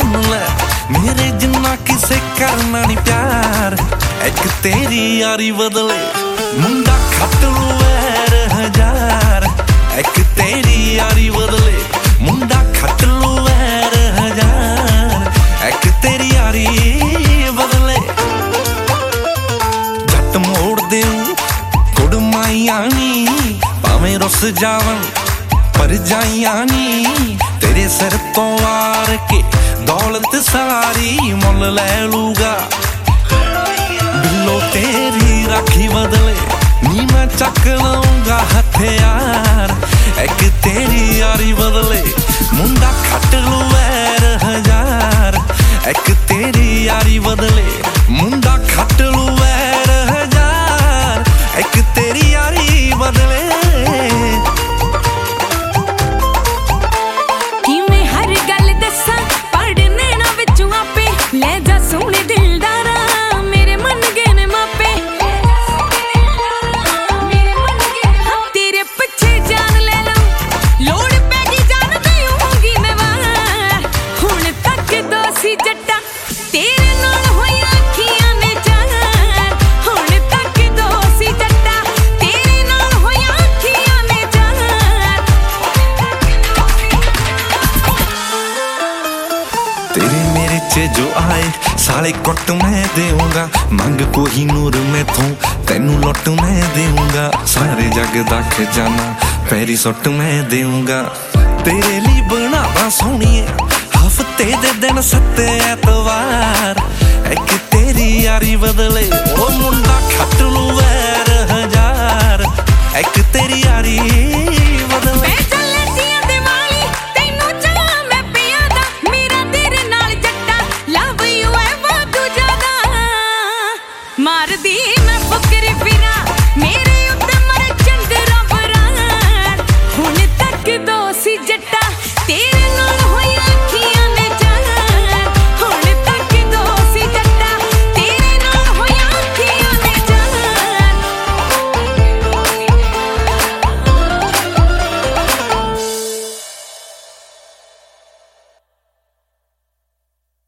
सुन ले मेरे जिन्ना किसे करना नहीं प्यार एक तेरी यारी बदले मुंडा खट लू वैर हजार एक तेरी यारी बदले मुंडा खट लू वैर हजार एक तेरी यारी बदले जट मोड़ देऊं कुड़माइया नी भावें रुस जावन पर जाइया नी तेरे सिर तो वार के दौलत सारी मुल ले लूगा बिल्लो तेरी राखी बदले नी मैं चक लाऊंगा हथियार एक तेरी यारी बदले मुंडा खट लू वैर हजार एक तेरी यारी बदले मुंडा खट लू वैर हजार एक तेरी यारी बदले जो आए साले कुट मैं देऊंगा मंग कोही नूर में थू तेनू लुट मैं देऊंगा सारे जग दा खजाना पैरी सुट मैं देऊंगा तेरे लिए बनावा सोहणीए हफ्ते दे दिन सत्ते